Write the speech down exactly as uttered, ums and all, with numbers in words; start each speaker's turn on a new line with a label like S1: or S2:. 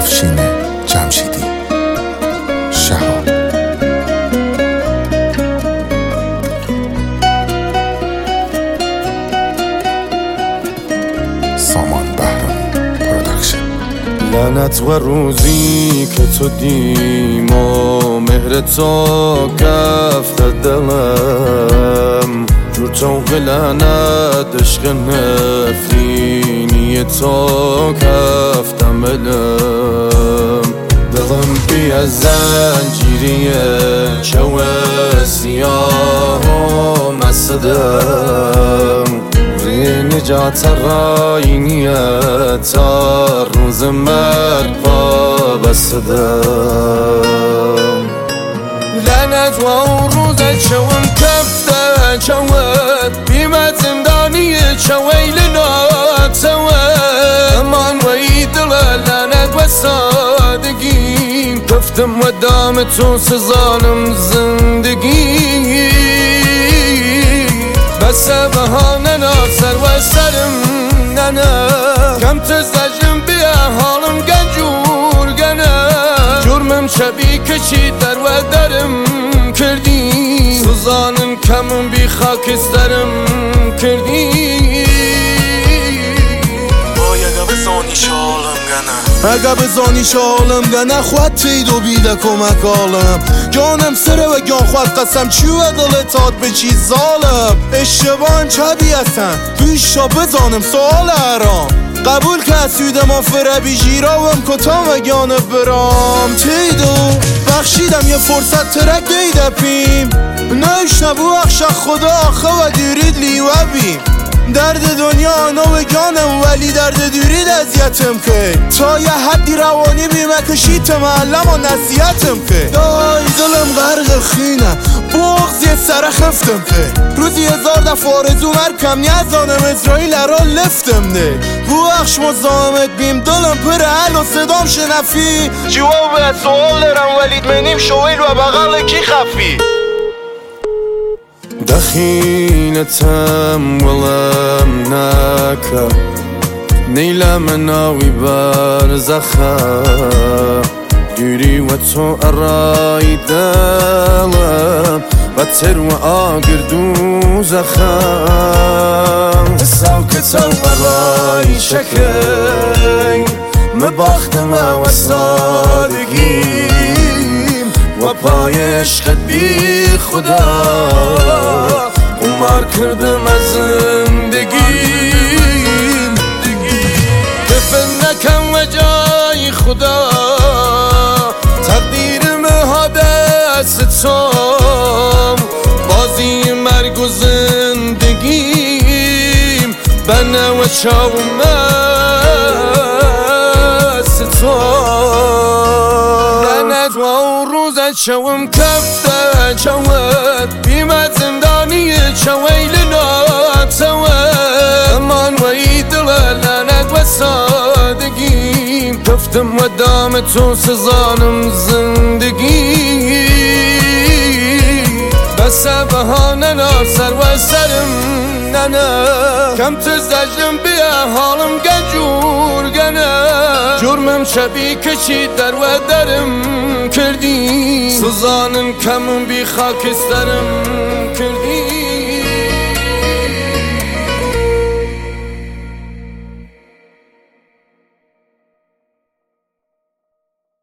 S1: افشین جمشیدی. شهاب. سامان بهرام پروداکشن.
S2: لعنت و روزی که تو دیم و مهر تو کفت دلم، جور توق لعنت عشق نفرینی تو کفت عملم. دلم بی از زنجیریه چو سیاه و مسدم، نجات رای نیت روز مرگ پا بستدم. لعنت و روز چون کفته چوت بیمت زندانی چویل ناتوت، امان وی دل لعنت و سادگیم، کفتم و دام تو سزانم زندگی. بس بهانه ناسر و سرم ننه، کم تزدجم بیا حالم گنجور گنه، جرمم شبی کشی در و درم کردی، سوزانم کمم بی خاکسترم کردی.
S3: اگه بزانی شالم گنه
S4: اگه بزانی شالم گنه خود تید و بیده کمک آلم، جانم سره و جان خود قسم چیوه دلتات به چی ظالم. اشتباهم چه بیستن تویشا بزانم سوال هرام، قبول که سوید ما فره بی جیراوم کتام و گانه برام. تیدو بخشیدم یه فرصت ترک دیده پیم، نوش نبو اخش خدا آخه و دیرید لیوه بیم. درد دنیا آنا و جانم ولی درد دیرید ازیتم که، تا یه حدی روانی بیمه کشید معلم و نصیحتم که. دای دلم غرق خینه بغض یه سر خفتم که، روزی هزار دفعه آرزو مرکم نیزانم اسرائیل را لفتم نه. بو اخش مزامت بیم دلم پر حل و صدام شنفی، جواب به سوال دارم ولید منیم شویل و بغل کی خفی.
S2: دخيلتم والله مناكا نيلة مناوي بارزخا، يوري وتو الراي دالم بتر وآقر دوزخا. الساو كتو الراي شكي مباختم وصادقين، وبايش خد بي خدا قمار کردم از زندگیم. دفن نکن و جای خدا تقدیرم ها دست توم، بازی مرگ و زندگیم بنه و چاوم است توم. لعنت و روز چوم کفته چوت بیمت زندانی چویل ناتوت، امان وی دل لعنت و سادگیم، کفتم و دام تو سزانم زندگی. بس بهانه ناسر و سرم ننه، کم تزدجم بیا حالم گنجور گنه، جرمم شبی کشید در و درم کردی، سوزانم کمم بی خاکسترم کردی.